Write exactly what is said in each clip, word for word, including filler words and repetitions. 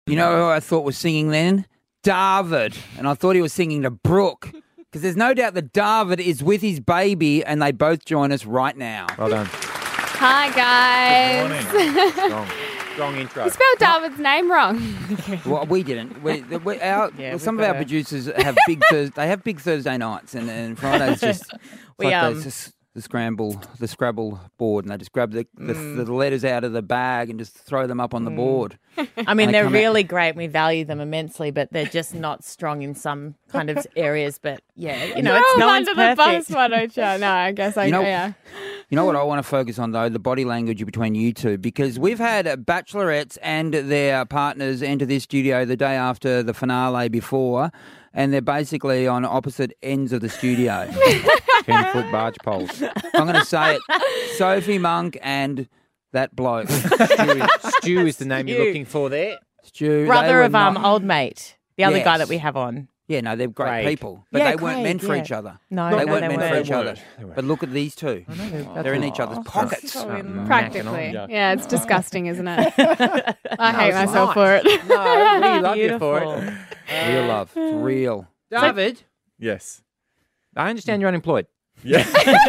You know who I thought was singing then? David. And I thought he was singing to Brooke. Because there's no doubt that David is with his baby and they both join us right now. Well done. Hi, guys. Good morning. Strong, strong intro. You spelled David's name wrong. Well, we didn't. We, we, our, Yeah, some of we've our got a- producers have big Thurs they have big Thursday nights, and, and Fridays just it's We, like um, those just the scramble, the Scrabble board, and they just grab the, the, Mm. the letters out of the bag and just throw them up on the board. I mean, They they're come out- really great. We value them immensely, but they're just not strong in some kind of areas. But yeah, you know, You're it's all no one's under the perfect. bus, why don't you? No, I guess I You know- yeah. You know what I want to focus on, though? The body language between you two, because we've had bachelorettes and their partners enter this studio the day after the finale before, and they're basically on opposite ends of the studio. ten-foot barge poles. I'm going to say it. Sophie Monk and that bloke. Stu, Stu is the name you're Stu. looking for there. Stu, they Brother were of um, not- old mate, the other guy Yes. that we have on. Yeah, no, they're great Craig. people, but Yeah, they weren't Craig, meant for yeah. each other. No, they no, weren't they meant for weren't. each other. They weren't. But look at these two. They're in each other's pockets. So in- Um, practically. yeah. Yeah, it's disgusting, isn't it? I hate it's myself nice. for it. No, we love you for Beautiful. it. Real love. It's real. David, Yes. I understand you're unemployed. Yeah.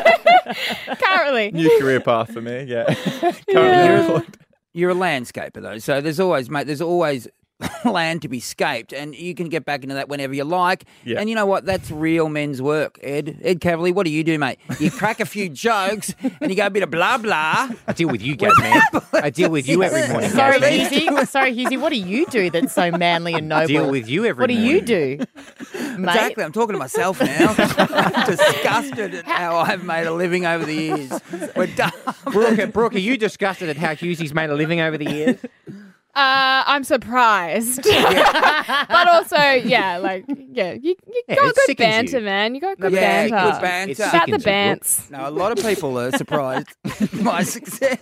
Currently. New career path for me. Yeah. Currently Yeah. employed. You're a landscaper, though, so there's always, mate, there's always land to be scaped, and you can get back into that whenever you like. Yeah. And you know what? That's real men's work, Ed. Ed Cavalier, what do you do, mate? You crack a few jokes, and you go a bit of blah, blah. I deal with you, Gaz, man. I deal with you every morning, Sorry, Gaz, man. Husey. Sorry, Husey. What do you do that's so manly and I noble? deal with you every What do morning. you do, mate? Exactly. I'm talking to myself now. I'm disgusted at how I've made a living over the years. We're done. Brooke, Brooke, are you disgusted at how Husey's made a living over the years? Uh, I'm surprised. But also, yeah, like, yeah, you, you Yeah, got it good sickens banter, you. man. You got good Yeah, banter. good banter. It's Shout the sickens you, Brooke. bants. No, a lot of people are surprised at my success.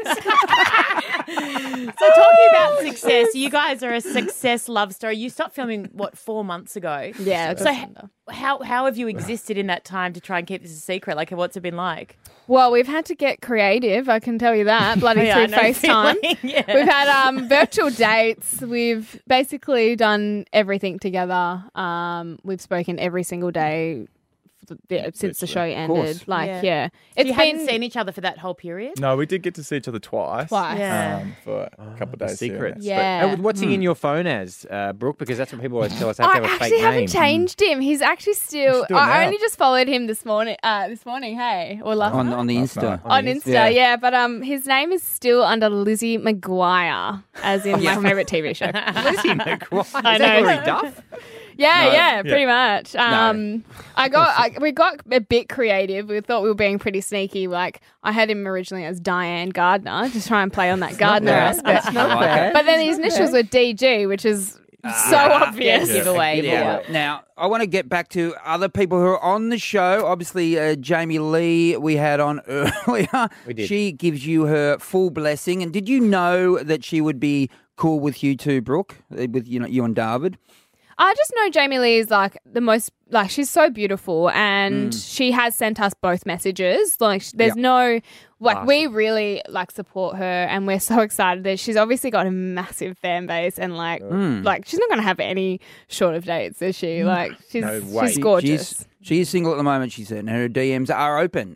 So talking about success, you guys are a success love story. You stopped filming, what, four months ago? Yeah. So h- how how have you existed in that time to try and keep this a secret? Like, what's it been like? Well, we've had to get creative, I can tell you that, bloody Yeah, I through know FaceTime. feeling, yeah. We've had um, virtual dates. We've basically done everything together. Um, we've spoken every single day f- yeah, since the show ended. course. Like, Yeah. yeah. So It's you been hadn't seen each other for that whole period? No, we did get to see each other twice. twice. Yeah. Um, for a couple of the days. here and secrets. there. Yeah. And what's he in your phone as, uh, Brooke? Because that's what people always tell us. I have I to have a actually fake haven't name. changed him. He's actually still. do it I now. only just followed him this morning. Uh, this morning, hey, or last on, night? on the Insta. on Insta, Yeah. yeah. But um, his name is still under Lizzie McGuire, as in my favorite T V show. Lizzie McGuire. I Is that know. Hilary Duff? Yeah, No, yeah, yeah. pretty much. Um, I got, I, we got a bit creative. We thought we were being pretty sneaky. Like, I had him originally as Diane Gardner, just try and play on that Gardner bad. aspect. I like it. But then his initials were D G, which is so obvious. Yeah, giveaway. Yeah. Yeah. Now, I want to get back to other people who are on the show. Obviously, uh, Jamie Lee we had on earlier. We did. She gives you her full blessing. And did you know that she would be cool with you too, Brooke? Uh, With you know you and David? I just know Jamie Lee is like the most, like, she's so beautiful, and she has sent us both messages. Like, sh- there's Yeah. no, like, Awesome. we really like support her, and we're so excited that she's obviously got a massive fan base, and like, like she's not going to have any short of dates, is she? Like, she's No way. she's She- gorgeous. She's, she is single at the moment, she said, and her D Ms are open.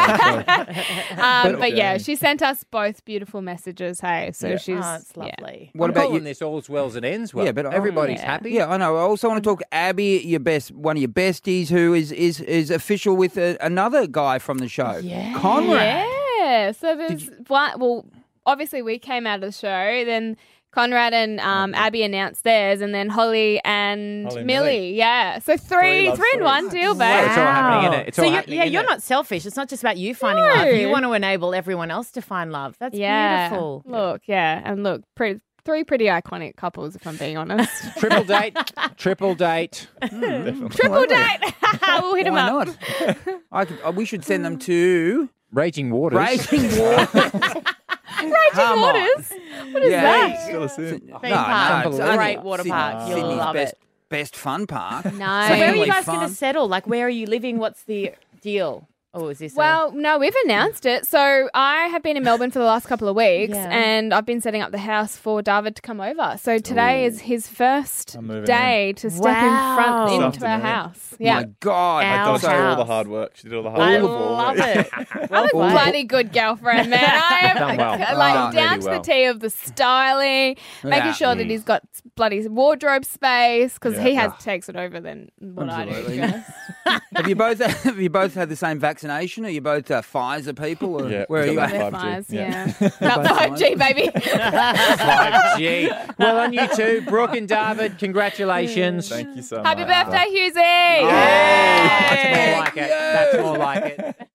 um, but yeah, she sent us both beautiful messages. Hey, so Yeah. she's Oh, it's yeah. lovely. What I'm about calling you? this all's well as it ends well. Yeah, but- oh, everybody's yeah. happy. Yeah, I know. I also want to talk Abby, your best, one of your besties, who is is is official with a, another guy from the show, Yeah. Conrad. Yeah, so there's one. Well, obviously we came out of the show, then Conrad and um, Abby announced theirs, and then Holly and Holly and Millie. Millie. Yeah, so three, Three love three in one stories. deal, Wow. babe. It's all happening in it. It's so all you, happening yeah, in you're it. not selfish. It's not just about you finding No. love. You want to enable everyone else to find love. That's Yeah, beautiful. look, yeah, and look, pretty, three pretty iconic couples, if I'm being honest. Triple date, triple date. Triple date. We'll hit them Why up. not? I could, uh, we should send them to Raging Waters. Raging Water. Raging Come on. Waters. What is Yeah. that? Still a sin. Theme No, park. no, It's it's a only great water Sydney- park. You'll Sydney's love best, it. best fun park. No. So where are you Family guys fun. going to settle? Like, where are you living? What's the deal? Oh, is this? Well, no, we've announced it. So I have been in Melbourne for the last couple of weeks, Yeah. and I've been setting up the house for David to come over. So today is his first I'm moving day to step Wow. in front This into our afternoon. house. Yeah. My God. Our My daughter did all the house. hard work. She did all the I hard work. love it. I'm a Well bloody good girlfriend, man. I am Done well. like Oh, down really to well. the T of the styling, making Yeah. sure that he's got bloody wardrobe space because Yeah. he has takes it over than what Absolutely. I do. to be honest. Have you both have you both had the same vaccination? Are you both uh, Pfizer people? Or Yeah, where are we've you got at? that. They're five G, Fires, yeah. yeah. Not five G, baby. five G. Well, on you two, Brooke and David, congratulations. Thank you so Happy much. birthday, Husey! That's more Yay! like it. That's more like it.